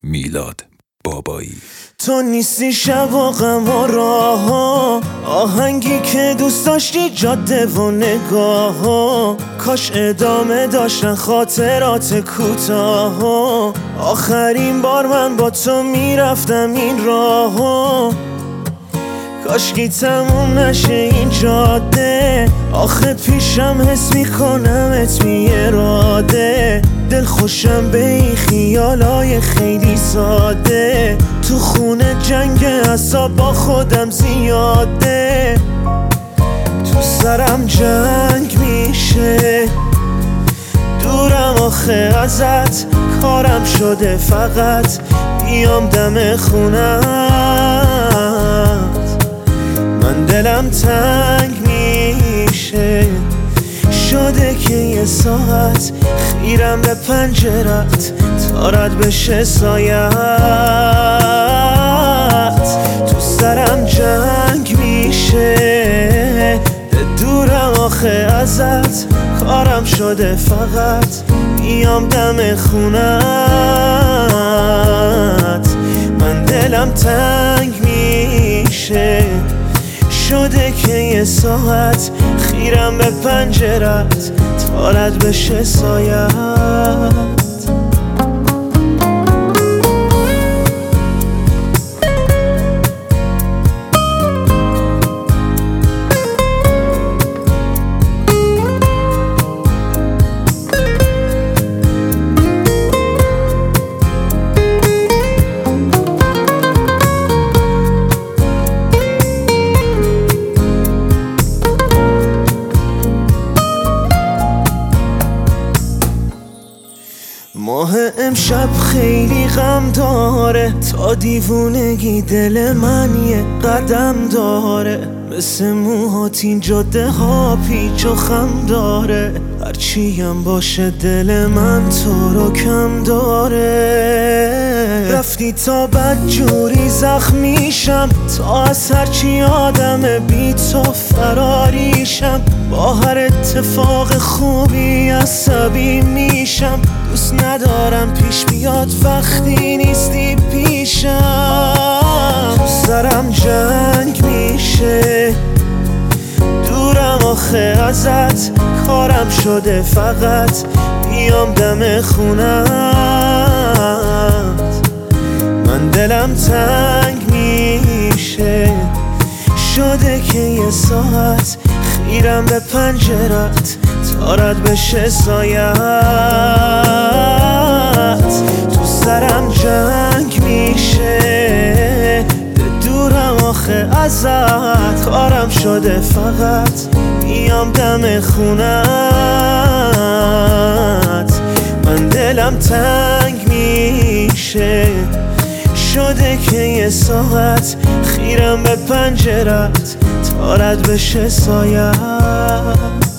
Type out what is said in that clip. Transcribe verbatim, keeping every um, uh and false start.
میلاد بابایی. تو نیستی شب و غم و راه ها، آهنگی که دوست داشتی جاده و نگاه ها، کاش ادامه داشتن خاطرات کوتاه ها. آخرین بار من با تو میرفتم این راه ها، کاشکی تموم نشه این جاده. آخه پیشم حس میکنمت بی اراده، دل خوشم به این خیالای خیلی ساده. تو خونه جنگ اعصاب با خودم زیاده، تو سرم جنگ میشه. دورم آخه ازت، کارم شده فقط بیام دم خونت. من دلم تنگ میشه، شده که یه ساعت خیرم به پنجرت تا رد بشه سایت. تو سرم جنگ میشه، دورم آخه ازت، کارم شده فقط بیام دم خونت. من دلم تنگ میشه، شده که یه ساعت خیرم به پنجرت تا رد بشه سایت. ماه امشب خیلی غم داره، تا دیوونگی دل من یه قدم داره. مثل موهات این جاده ها پیچ و خم داره، هرچیم باشه دل من تو رو کم داره. رفتی تا بد جوری زخمیشم، تا از هرچی آدم بی تو فراریشم. با هر اتفاق خوبی عصبی میشم، دوست ندارم پیش بیاد وقتی نیستی پیشم. تو سرم جنگ میشه، دورم آخه ازت، کارم شده فقط بیام دم خونت. من دلم تنگ میشه، شده که یه ساعت خیرم به پنجرت تا رد بشه سایت. تو سرم جنگ میشه، دورم آخه ازت، کارم شده فقط بیام دم خونت. من دلم تنگ میشه، شده که یه ساعت خیرم به پنجرت تا رد بشه سایت.